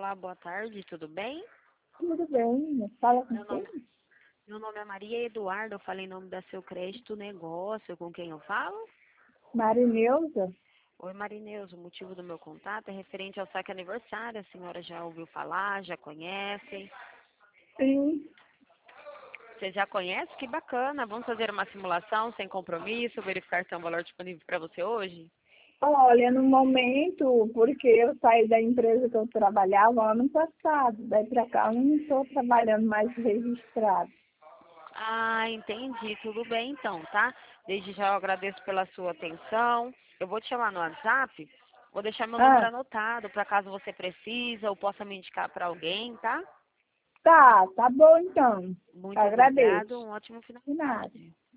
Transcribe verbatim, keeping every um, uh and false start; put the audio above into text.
Olá, boa tarde, tudo bem? Tudo bem, fala com Meu nome, quem? meu nome é Maria Eduardo, eu falei em nome da Seu Crédito Negócio, com quem eu falo? Marineuza? Oi, Marineuza, o motivo do meu contato é referente ao saque aniversário, a senhora já ouviu falar, já conhece? Sim. Você já conhece? Que bacana, vamos fazer uma simulação sem compromisso, verificar se tem um valor disponível para você hoje? Olha, no momento, porque eu saí da empresa que eu trabalhava ano passado, daí pra cá eu não estou trabalhando mais registrado. Ah, entendi. Tudo bem então, tá? Desde já eu agradeço pela sua atenção. Eu vou te chamar no WhatsApp. Vou deixar meu número Ah, anotado para caso você precisa ou possa me indicar para alguém, tá? tá, tá bom então. Muito Agradeço. obrigado. Um ótimo final De de nada. tarde.